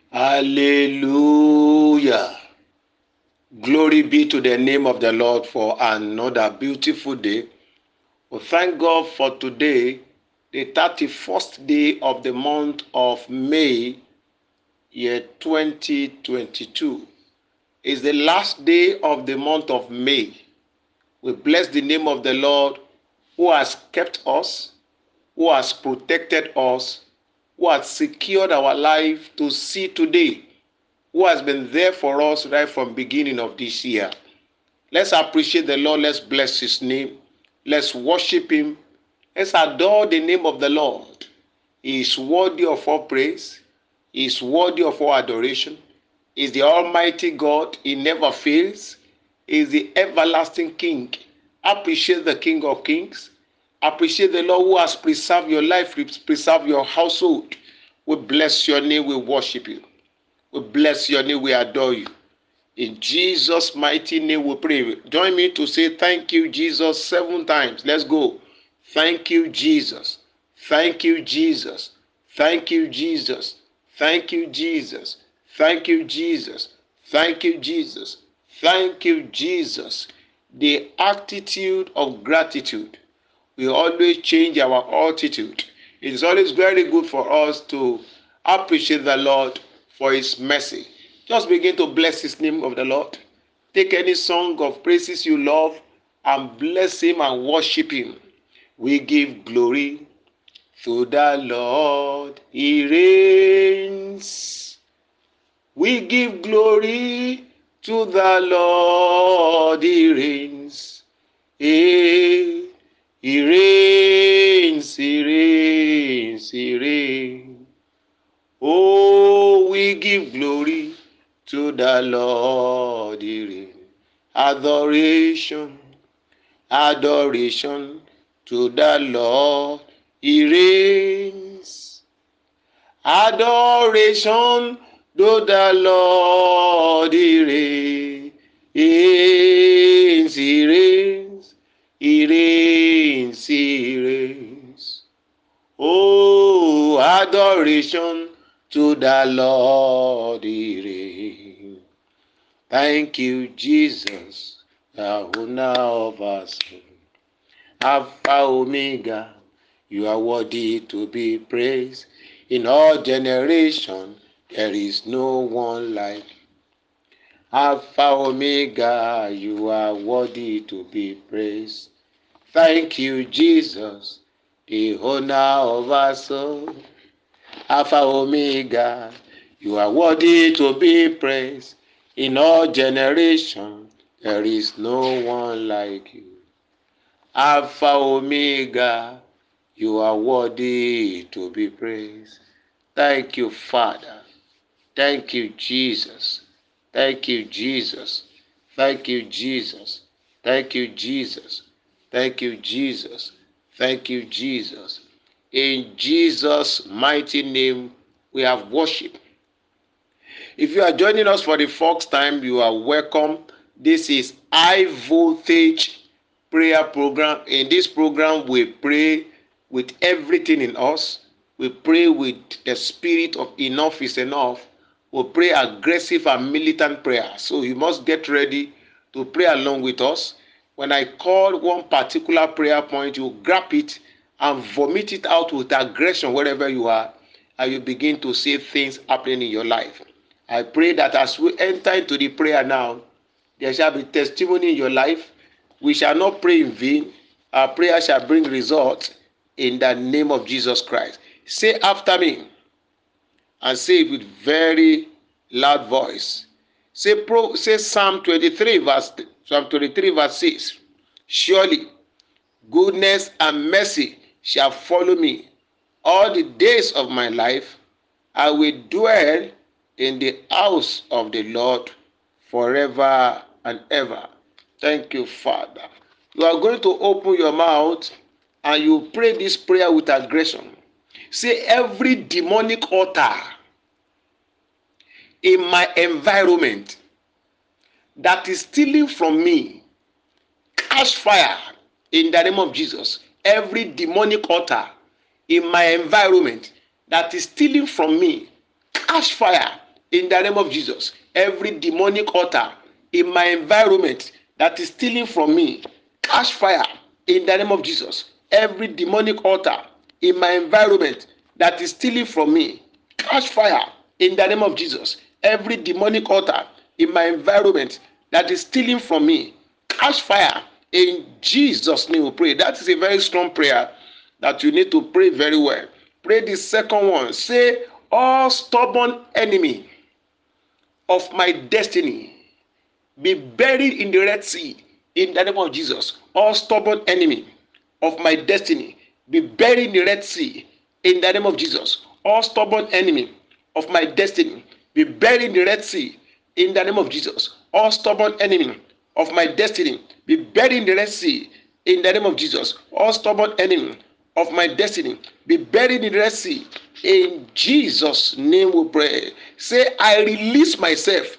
Hallelujah. Glory be to the name of the Lord for another beautiful day. We thank God for today, the 31st day of the month of May, year 2022. It's the last day of the month of May. We bless the name of the Lord who has kept us, who has protected us, who has secured our life to see today, who has been there for us right from beginning of this year. Let's appreciate the Lord. Let's bless his name. Let's worship him. Let's adore the name of the Lord. He is worthy of all praise. He is worthy of all adoration. He is the Almighty God. He never fails. He is the everlasting King. Appreciate the King of Kings. Appreciate the Lord who has preserved your life, preserved your household. We bless your name. We worship you. We bless your name. We adore you. In Jesus' mighty name we pray. Join me to say thank you, Jesus, 7 times. Let's go. Thank you, Jesus. Thank you, Jesus. Thank you, Jesus. Thank you, Jesus. Thank you, Jesus. Thank you, Jesus. Thank you, Jesus. The attitude of gratitude will always change our altitude. It is always very good for us to appreciate the Lord for his mercy. Just begin to bless his name of the Lord. Take any song of praises you love and bless him and worship him. We give glory to the Lord. He reigns. We give glory to the Lord. He reigns. He reigns, he reigns, he reigns. Oh, we give glory to the Lord, he reigns. Adoration, adoration to the Lord, he reigns. Adoration to the Lord, he reigns. He reigns. He reigns, he reigns. Oh, adoration to the Lord, he reigns. Thank you, Jesus, the owner of us. Alpha, Omega, you are worthy to be praised. In all generations, there is no one like you. Alpha, Omega, you are worthy to be praised. Thank you, Jesus, the owner of our soul. Alpha, Omega, you are worthy to be praised. In all generations, there is no one like you. Alpha, Omega, you are worthy to be praised. Thank you, Father. Thank you, Jesus. Thank you, Jesus. Thank you, Jesus. Thank you, Jesus. Thank you, Jesus. Thank you, Jesus. In Jesus' mighty name, we have worship. If you are joining us for the first time, you are welcome. This is High Voltage Prayer Program. In this program, we pray with everything in us. We pray with the spirit of enough is enough. We pray aggressive and militant prayer. So you must get ready to pray along with us. When I call one particular prayer point, you grab it and vomit it out with aggression wherever you are, and you begin to see things happening in your life. I pray that as we enter into the prayer now, there shall be testimony in your life. We shall not pray in vain. Our prayer shall bring results in the name of Jesus Christ. Say after me and say it with very loud voice. Say Psalm 23 verse 6. Surely goodness and mercy shall follow me all the days of my life. I will dwell in the house of the Lord forever and ever. Thank you, Father. You are going to open your mouth and you pray this prayer with aggression. Say, every demonic altar in my environment that is stealing from me, catch fire in the name of Jesus. Every demonic altar in my environment that is stealing from me, catch fire in the name of Jesus. Every demonic altar in my environment that is stealing from me, catch fire in the name of Jesus. Every demonic altar in my environment that is stealing from me, catch fire in the name of Jesus. Every demonic altar in my environment that is stealing from me, catch fire in Jesus' name. We pray. That is a very strong prayer that you need to pray very well. Pray the second one. Say, all stubborn enemy of my destiny be buried in the Red Sea in the name of Jesus. All stubborn enemy of my destiny be buried in the Red Sea in the name of Jesus. All stubborn enemy of my destiny be buried in the Red Sea in the name of Jesus. All stubborn enemy of my destiny be buried in the Red Sea in the name of Jesus. All stubborn enemy of my destiny be buried in the Red Sea. In Jesus' name we pray. Say, I release myself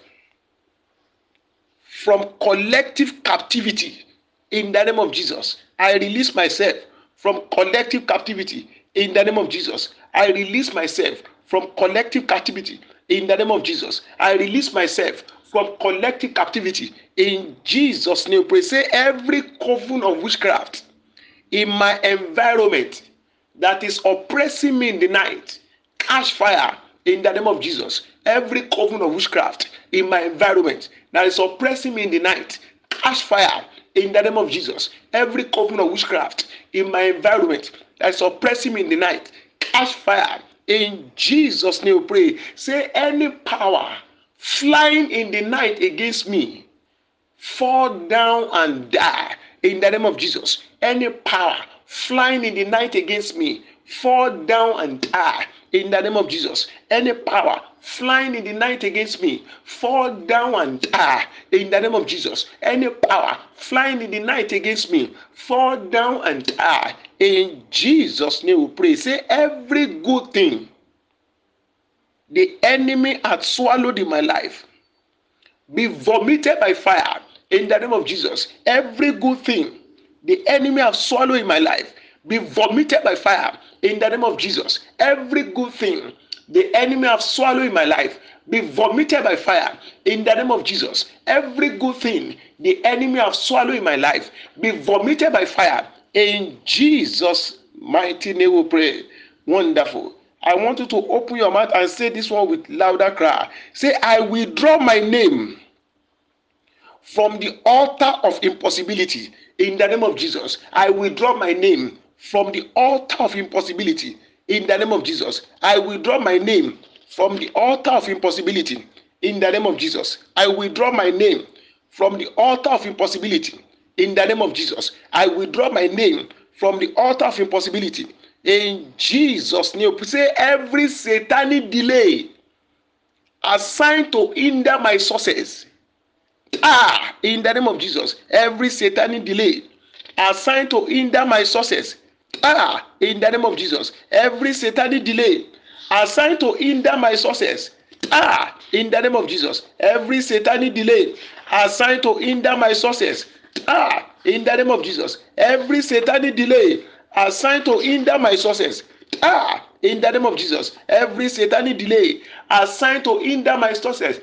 from collective captivity in the name of Jesus. I release myself from collective captivity in the name of Jesus. I release myself from collective captivity in the name of Jesus. I release myself from collective captivity in Jesus' name. Pray. Say, every coven of witchcraft in my environment that is oppressing me in the night, catch fire in the name of Jesus. Every coven of witchcraft in my environment that is oppressing me in the night, catch fire in the name of Jesus. Every coven of witchcraft in my environment that is oppressing me in the night, catch fire in Jesus' name. Pray. Say, any power flying in the night against me, fall down and die in the name of Jesus. Any power flying in the night against me, fall down and die in the name of Jesus. Any power flying in the night against me, fall down and die in the name of Jesus. Any power flying in the night against me, fall down and die in Jesus' name. We pray. Say, every good thing the enemy had swallowed in my life be vomited by fire in the name of Jesus. Every good thing the enemy have swallowed in my life be vomited by fire in the name of Jesus. Every good thing the enemy have swallowed in my life be vomited by fire in the name of Jesus. Every good thing the enemy have swallowed in my life be vomited by fire in Jesus' mighty name. We pray. Wonderful. I want you to open your mouth and say this one with louder cry. Say, I withdraw my name from the altar of impossibility in the name of Jesus. I withdraw my name from the altar of impossibility in the name of Jesus. I withdraw my name from the altar of impossibility in the name of Jesus. I withdraw my name from the altar of impossibility in the name of Jesus. I withdraw my name from the altar of impossibility in Jesus' name. Say, every satanic delay assigned to hinder my success, in the name of Jesus. Every satanic delay assigned to hinder my success, in the name of Jesus. Every satanic delay assigned to hinder my success, in the name of Jesus. Every satanic delay assigned to hinder my success, in the name of Jesus. Every satanic delay assigned to hinder my success, in the name of Jesus. Every satanic delay assigned to hinder my success,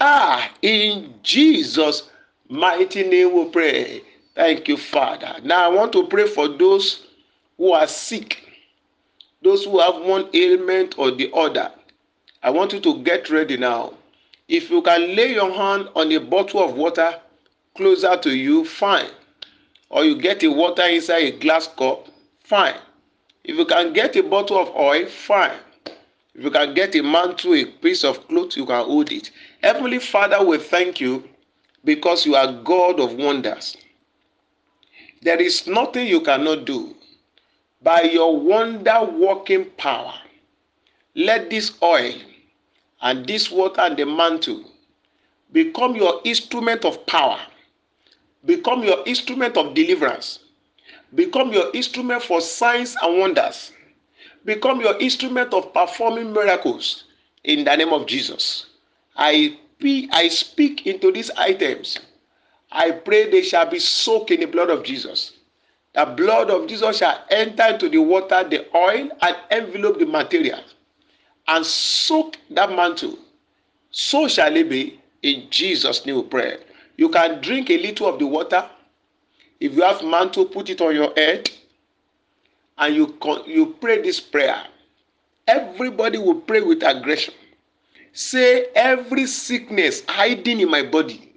in Jesus' mighty name we pray. Thank you, Father. Now I want to pray for those who are sick, those who have one ailment or the other. I want you to get ready now. If you can lay your hand on a bottle of water closer to you, fine. Or you get a water inside a glass cup, fine. If you can get a bottle of oil, fine. If you can get a mantle, a piece of cloth, you can hold it. Heavenly Father, we thank you because you are God of wonders. There is nothing you cannot do. By your wonder-working power, let this oil and this water and the mantle become your instrument of power, become your instrument of deliverance, become your instrument for signs and wonders, become your instrument of performing miracles in the name of Jesus. I speak into these items. I pray they shall be soaked in the blood of Jesus. The blood of Jesus shall enter into the water, the oil, and envelope the material, and soak that mantle, So shall it be. In Jesus' name we pray. You can drink a little of the water. If you have mantle, put it on your head, and you pray this prayer. Everybody will pray with aggression. Say, every sickness hiding in my body,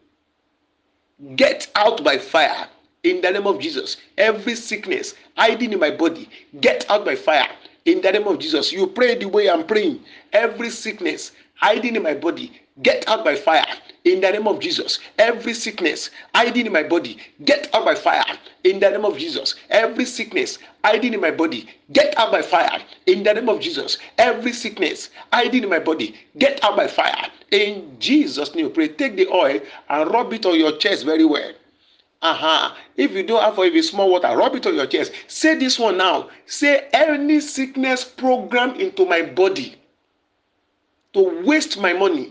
get out by fire in the name of Jesus. Every sickness hiding in my body, get out by fire in the name of Jesus. You pray the way I'm praying. Every sickness hiding in my body, get out by fire in the name of Jesus. Every sickness hiding in my body, get out by fire in the name of Jesus. Every sickness hiding in my body, get out by fire in the name of Jesus. Every sickness hiding in my body, get out by fire in Jesus' name. Pray. Take the oil and rub it on your chest very well. If you don't have a small water, rub it on your chest. Say this one now. Say, any sickness program into my body to waste my money,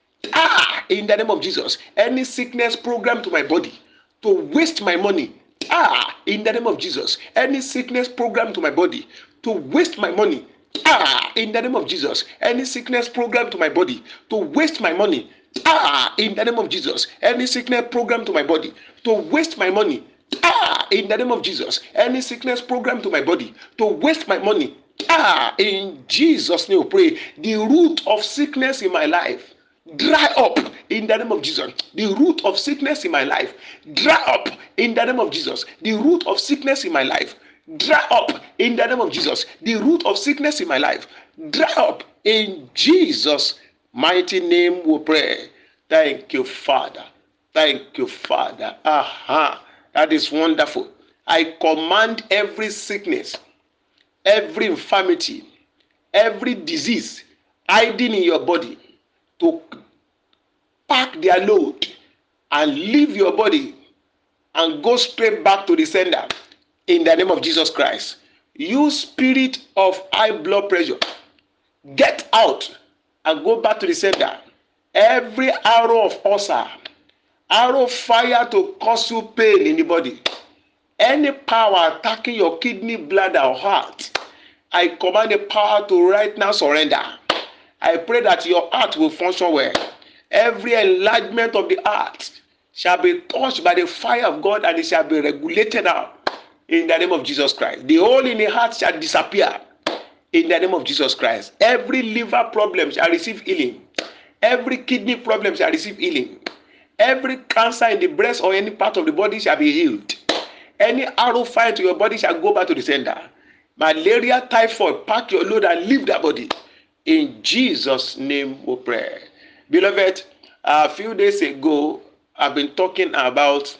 in the name of Jesus. Any sickness program to my body to waste my money, in the name of Jesus. Any sickness program to my body to waste my money, in the name of Jesus. Any sickness program to my body to waste my money, in the name of Jesus. Any sickness program to my body to waste my money, in the name of Jesus. Any sickness program to my body to waste my money, in Jesus' name we pray. The root of sickness in my life, dry up in the name of Jesus. The root of sickness in my life, dry up in the name of Jesus. The root of sickness in my life, dry up in the name of Jesus. The root of sickness in my life, dry up in Jesus' mighty name we pray. Thank you, Father. Thank you, Father. That is wonderful. I command every sickness, every infirmity, every disease hiding in your body to pack their load and leave your body and go straight back to the sender in the name of Jesus Christ. You spirit of high blood pressure, get out and go back to the sender. Every arrow of ulcer, arrow of fire to cause you pain in the body, any power attacking your kidney, bladder, or heart, I command the power to right now surrender. I pray that your heart will function well. Every enlargement of the heart shall be touched by the fire of God, and it shall be regulated out in the name of Jesus Christ. The hole in the heart shall disappear in the name of Jesus Christ. Every liver problem shall receive healing. Every kidney problem shall receive healing. Every cancer in the breast or any part of the body shall be healed. Any arrow fired to your body shall go back to the sender. Malaria, typhoid, pack your load and leave that body. In Jesus' name we pray. Beloved, a few days ago, I've been talking about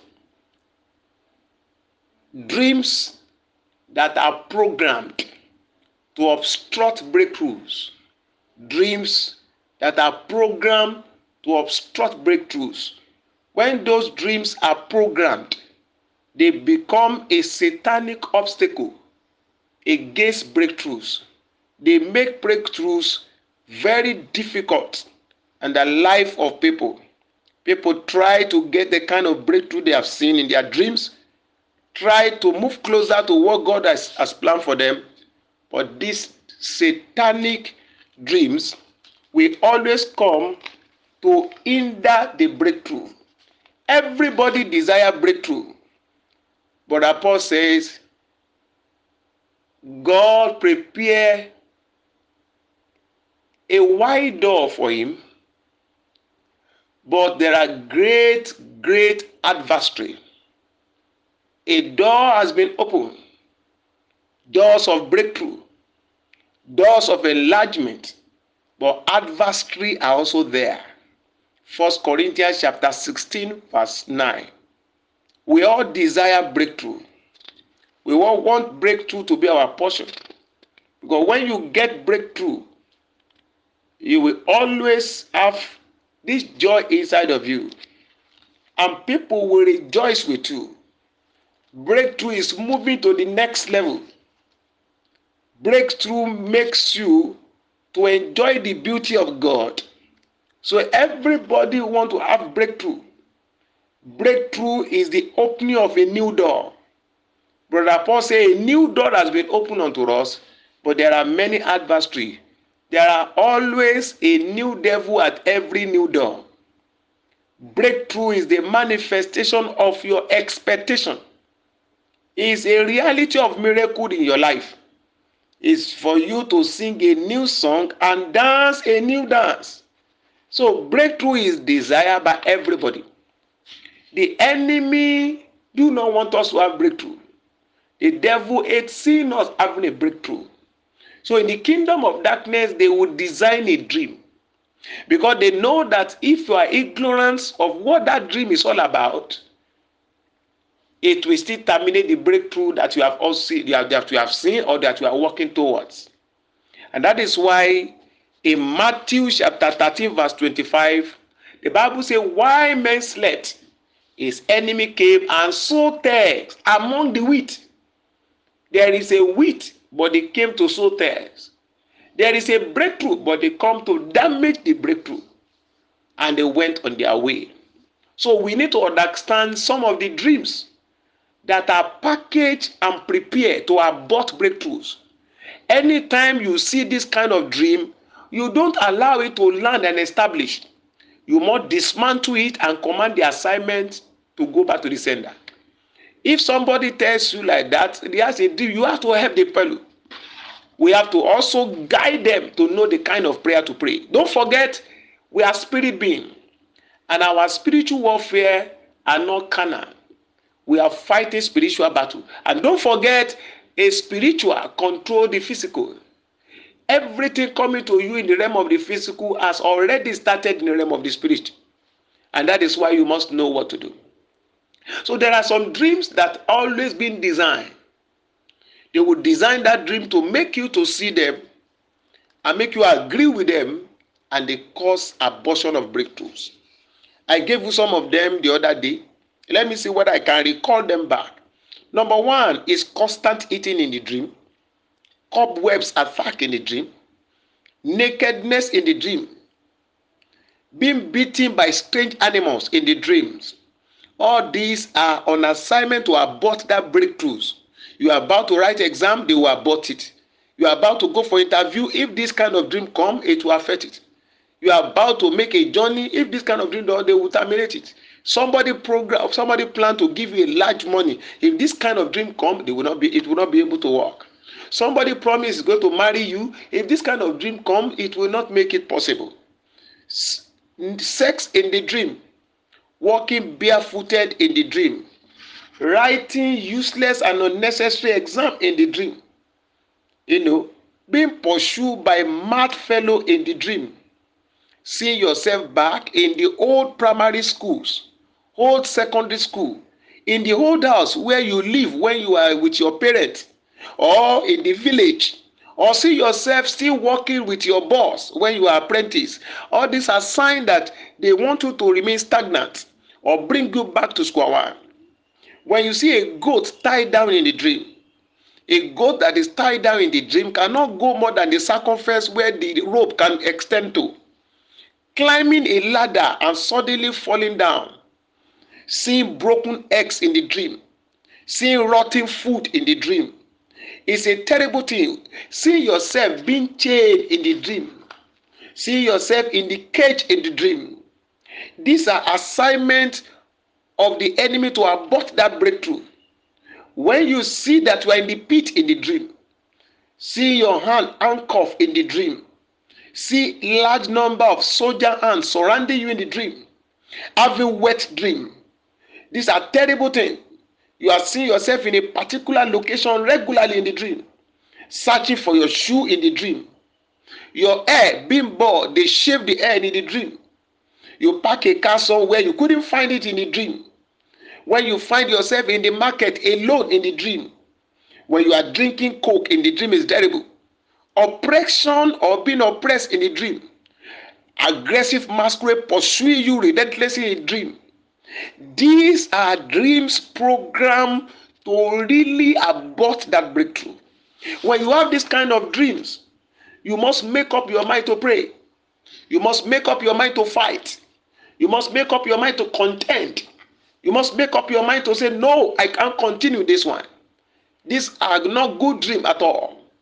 dreams that are programmed to obstruct breakthroughs. Dreams that are programmed to obstruct breakthroughs. When those dreams are programmed, they become a satanic obstacle against breakthroughs. They make breakthroughs very difficult in the life of people. People try to get the kind of breakthrough they have seen in their dreams, try to move closer to what God has planned for them. But these satanic dreams will always come to hinder the breakthrough. Everybody desires breakthrough. But Paul says, God prepare a wide door for him, but there are great adversary. A door has been opened. Doors of breakthrough, doors of enlargement, but adversary are also there. 1 Corinthians chapter 16 verse 9. We all desire breakthrough. We all want breakthrough to be our portion. Because when you get breakthrough, you will always have this joy inside of you. And people will rejoice with you. Breakthrough is moving to the next level. Breakthrough makes you to enjoy the beauty of God. So everybody want to have breakthrough. Breakthrough is the opening of a new door. Brother Paul says a new door has been opened unto us, but there are many adversaries There are always a new devil at every new door. Breakthrough is the manifestation of your expectation. It's a reality of miracle in your life. It's for you to sing a new song and dance a new dance. So breakthrough is desired by everybody. The enemy do not want us to have breakthrough. The devil hates seeing us having a breakthrough. So in the kingdom of darkness, they would design a dream, because they know that if you are ignorant of what that dream is all about, it will still terminate the breakthrough that you have also that you have seen or that you are working towards. And that is why in Matthew chapter 13 verse 25, the Bible says, while men slept, his enemy came and sowed tares among the wheat. There is a wheat, but they came to sow tares. There is a breakthrough, but they come to damage the breakthrough. And they went on their way. So we need to understand some of the dreams that are packaged and prepared to abort breakthroughs. Anytime you see this kind of dream, you don't allow it to land and establish. You must dismantle it and command the assignment to go back to the sender. If somebody tells you like that, they has a dream, you have to help the fellow. We have to also guide them to know the kind of prayer to pray. Don't forget, we are spirit beings, and our spiritual warfare are not carnal. We are fighting spiritual battle. And don't forget, a spiritual control the physical. Everything coming to you in the realm of the physical has already started in the realm of the spirit. And that is why you must know what to do. So there are some dreams that always been designed. They would design that dream to make you to see them and make you agree with them, and they cause abortion of breakthroughs. I gave you some of them the other day. Let me see whether I can recall them back. Number one is constant eating in the dream, cobwebs attack in the dream, nakedness in the dream, being beaten by strange animals in the dreams. All these are on assignment to abort that breakthroughs. You are about to write exam, they will abort it. You are about to go for interview, if this kind of dream come, it will affect it. You are about to make a journey, if this kind of dream does, they will terminate it. Somebody plan to give you a large money. If this kind of dream come, it will not be able to work. Somebody promise is going to marry you. If this kind of dream come, it will not make it possible. Sex in the dream, walking barefooted in the dream, writing useless and unnecessary exam in the dream, being pursued by mad fellow in the dream, seeing yourself back in the old primary schools, old secondary school, in the old house where you live when you are with your parents, or in the village, or see yourself still working with your boss when you are apprentice. All these are signs that they want you to remain stagnant or bring you back to square one. When you see a goat tied down in the dream, a goat that is tied down in the dream cannot go more than the circumference where the rope can extend to. Climbing a ladder and suddenly falling down, seeing broken eggs in the dream, seeing rotten food in the dream. It's a terrible thing. See yourself being chained in the dream. See yourself in the cage in the dream. These are assignments of the enemy to abort that breakthrough. When you see that you are in the pit in the dream, see your hand handcuffed in the dream, see large number of soldier hands surrounding you in the dream, having wet dream. These are terrible things. You are seeing yourself in a particular location regularly in the dream, searching for your shoe in the dream. Your hair being bald, they shave the hair in the dream. You park a car somewhere, you couldn't find it in the dream. When you find yourself in the market alone in the dream, when you are drinking coke in the dream is terrible. Oppression or being oppressed in the dream. Aggressive masquerade pursuing you relentlessly in a dream. These are dreams programmed to really abort that breakthrough. When you have this kind of dreams, you must make up your mind to pray. You must make up your mind to fight. You must make up your mind to contend. You must make up your mind to say, no, I can't continue this one. These are not good dreams at all.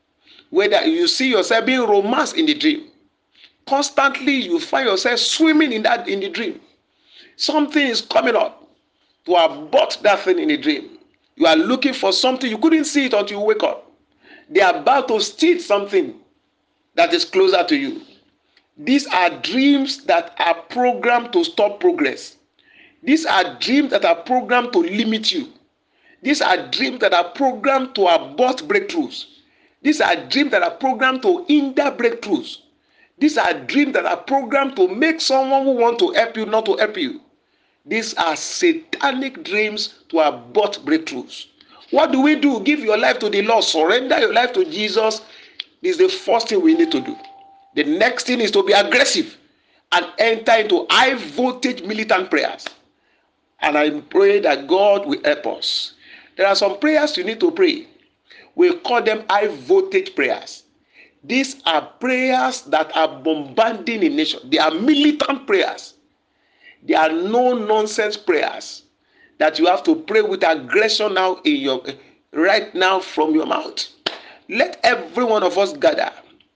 Whether you see yourself being romanced in the dream, constantly you find yourself swimming in the dream. Something is coming up to abort that thing in the dream. You are looking for something, you couldn't see it until you wake up. They are about to steal something that is closer to you. These are dreams that are programmed to stop progress. These are dreams that are programmed to limit you. These are dreams that are programmed to abort breakthroughs. These are dreams that are programmed to hinder breakthroughs. These are dreams that are programmed to make someone who wants to help you not to help you. These are satanic dreams to abort breakthroughs. What do we do? Give your life to the Lord. Surrender your life to Jesus. This is the first thing we need to do. The next thing is to be aggressive and enter into high voltage militant prayers. And I pray that God will help us. There are some prayers you need to pray. We call them high voltage prayers. These are prayers that are bombarding a nation. They are militant prayers. They are no nonsense prayers that you have to pray with aggression now right now from your mouth. Let every one of us gather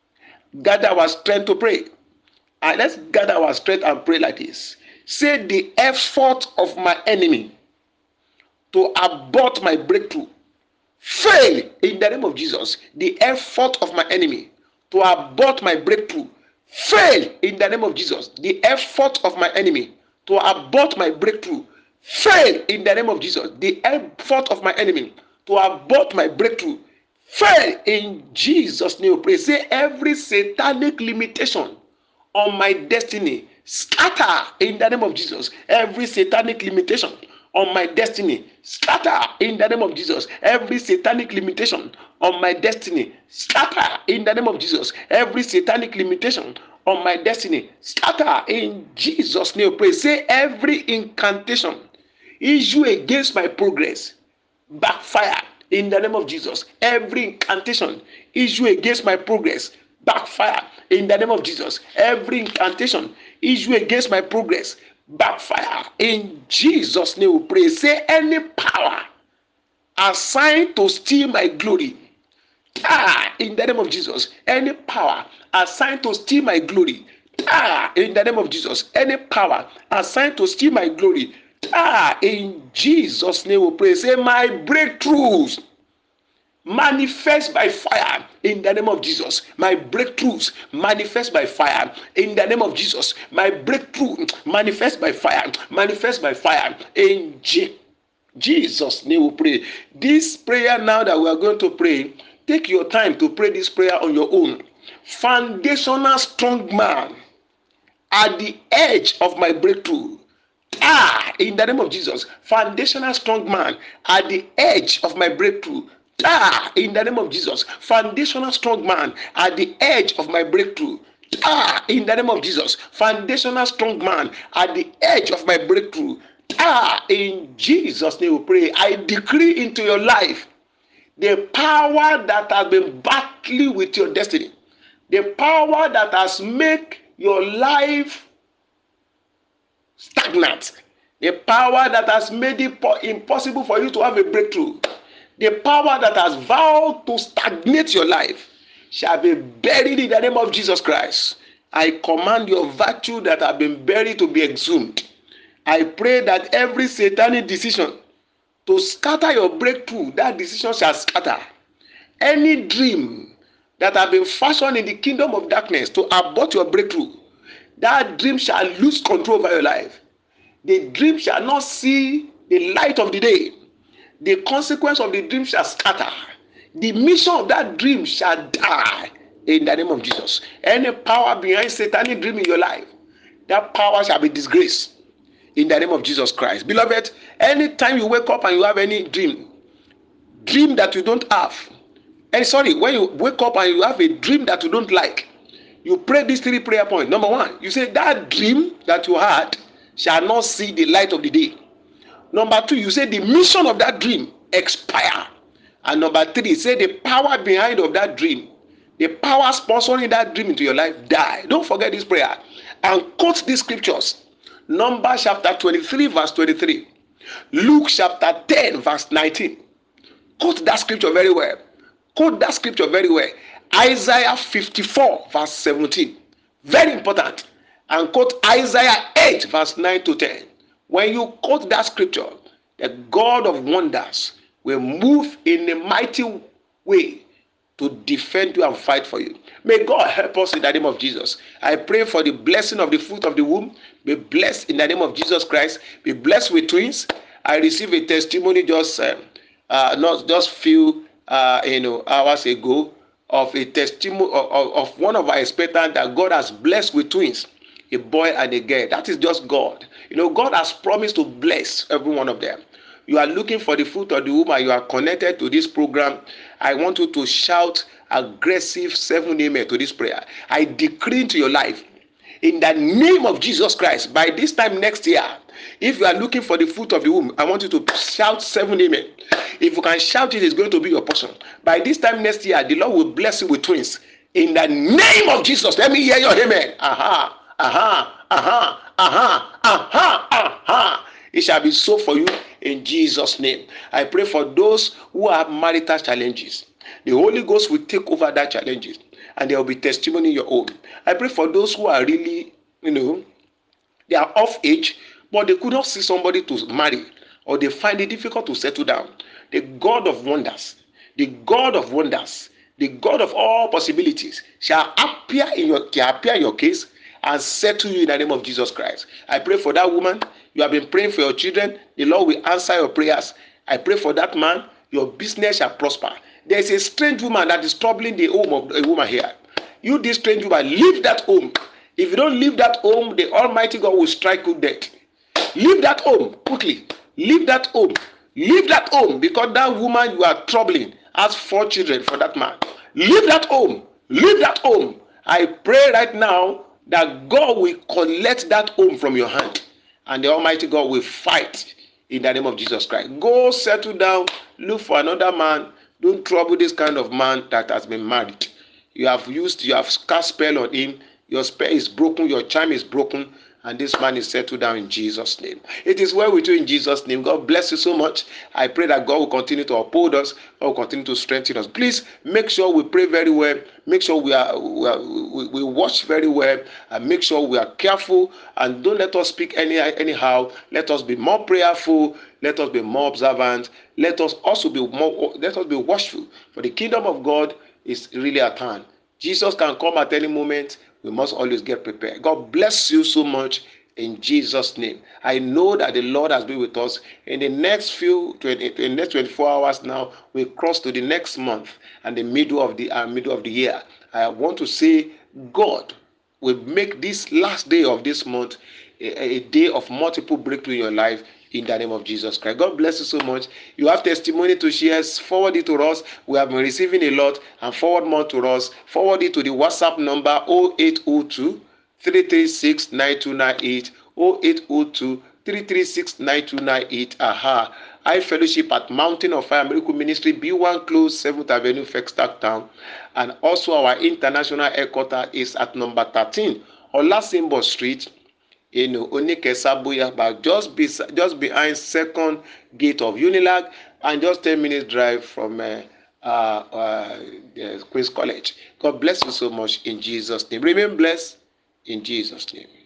our strength to pray. And let's gather our strength and pray like this. Say, the effort of my enemy to abort my breakthrough fail in the name of Jesus. The effort of my enemy to abort my breakthrough fail in the name of Jesus. The effort of my enemy to abort my breakthrough fail in the name of Jesus. The effort of my enemy to abort my breakthrough fail in Jesus' name. Pray. Say, every satanic limitation on my destiny scatter in the name of Jesus. Every satanic limitation on my destiny scatter in the name of Jesus. Every satanic limitation on my destiny scatter in the name of Jesus. Every satanic limitation on my destiny scatter in Jesus' name. Pray. Say, every incantation issue against my progress backfire in the name of Jesus. Every incantation issue against my progress backfire in the name of Jesus. Every incantation issue against my progress backfire in Jesus' name. We pray. Say, any power assigned to steal my glory, in the name of Jesus. Any power assigned to steal my glory, in the name of Jesus. Any power assigned to steal my glory, in Jesus' name we pray. Say, my breakthroughs manifest by fire in the name of Jesus. My breakthroughs manifest by fire in the name of Jesus. My breakthrough manifest by fire. Manifest by fire in Jesus' name we pray. This prayer now that we are going to pray, take your time to pray this prayer on your own. Foundational strong man at the edge of my breakthrough, in the name of Jesus. Foundational strong man at the edge of my breakthrough, in the name of Jesus. Foundational strong man at the edge of my breakthrough, in the name of Jesus. Foundational strong man at the edge of my breakthrough, in Jesus' name we pray. I decree into your life the power that has been battling with your destiny, the power that has made your life stagnant, the power that has made it impossible for you to have a breakthrough, the power that has vowed to stagnate your life shall be buried in the name of Jesus Christ. I command your virtue that have been buried to be exhumed. I pray that every satanic decision to scatter your breakthrough, that decision shall scatter. Any dream that have been fashioned in the kingdom of darkness to abort your breakthrough, that dream shall lose control over your life. The dream shall not see the light of the day. The consequence of the dream shall scatter. The mission of that dream shall die in the name of Jesus. Any power behind satanic dream in your life, that power shall be disgraced in the name of Jesus Christ. Beloved, anytime you wake up and you have any dream that you don't have, when you wake up and you have a dream that you don't like, you pray these 3 prayer points. Number 1, you say that dream that you had shall not see the light of the day. Number 2, you say the mission of that dream expire. And number 3, say the power behind of that dream, the power sponsoring that dream into your life, die. Don't forget this prayer and quote these scriptures. Numbers chapter 23 verse 23. Luke chapter 10 verse 19. Quote that scripture very well. Quote that scripture very well. Isaiah 54 verse 17. Very important. And quote Isaiah 8 verse 9 to 10. When you quote that scripture, the God of wonders will move in a mighty way to defend you and fight for you. May God help us in the name of Jesus. I pray for the blessing of the fruit of the womb. Be blessed in the name of Jesus Christ. Be blessed with twins. I received a testimony not just few hours ago of a testimony of one of our expectants that God has blessed with twins, a boy and a girl. That is just God. God has promised to bless every one of them. You are looking for the fruit of the womb and you are connected to this program. I want you to shout aggressive 7 amen to this prayer. I decree into your life in the name of Jesus Christ, by this time next year, if you are looking for the fruit of the womb, I want you to shout 7 amen. If you can shout it, it's going to be your portion. By this time next year, the Lord will bless you with twins. In the name of Jesus, let me hear your amen. Aha, aha, aha, aha, aha, aha. It shall be so for you in Jesus' name. I pray for those who have marital challenges. The Holy Ghost will take over that challenges and there will be testimony in your home. I pray for those who are really, they are off age, but they could not see somebody to marry, or they find it difficult to settle down. The God of wonders, the God of wonders, the God of all possibilities shall appear in your case and settle you in the name of Jesus Christ. I pray for that woman. You have been praying for your children. The Lord will answer your prayers. I pray for that man. Your business shall prosper. There is a strange woman that is troubling the home of a woman here. You, this strange woman, leave that home. If you don't leave that home, the Almighty God will strike you dead. Leave that home quickly. Leave that home. Leave that home, because that woman you are troubling has 4 children for that man. Leave that home. Leave that home. I pray right now that God will collect that home from your hand, and the Almighty God will fight in the name of Jesus Christ. Go settle down. Look for another man. Don't trouble this kind of man that has been married. You have cast spell on him. Your spell is broken. Your charm is broken. And this man is settled down in Jesus' name. It is well with you in Jesus' name. God bless you so much. I pray that God will continue to uphold us. God will continue to strengthen us. Please make sure we pray very well. Make sure we watch very well. And make sure we are careful. And don't let us speak anyhow. Let us be more prayerful. Let us be more observant. Let us be watchful. For the kingdom of God is really at hand. Jesus can come at any moment. We must always get prepared. God bless you so much in Jesus' name. I know that the Lord has been with us. In the next 24 hours now, we cross to the next month and the middle of the year. I want to say God will make this last day of this month a day of multiple breakthrough in your life, in the name of Jesus Christ. God bless you so much. You have testimony to share, forward it to us. We have been receiving a lot, and forward more to us. Forward it to the WhatsApp number 0802 336 9298 0802 336 9298. Aha. I fellowship at Mountain of Fire Miracle Ministry, B1 Close, 7th Avenue, Fexstack Town. And also our international headquarters is at number 13, Olasimbo Street, Onikesabuya, but just behind second gate of Unilag, and just 10 minutes drive from Queen's College. God bless you so much in Jesus' name. Remain blessed in Jesus' name.